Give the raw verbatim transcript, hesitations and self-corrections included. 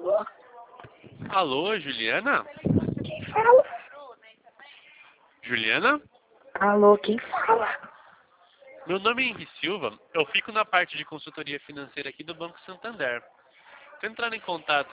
Alô? Alô, Juliana? Quem fala? Juliana? Alô, quem fala? Meu nome é Henri Silva, eu fico na parte de consultoria financeira aqui do Banco Santander. Estou entrando em contato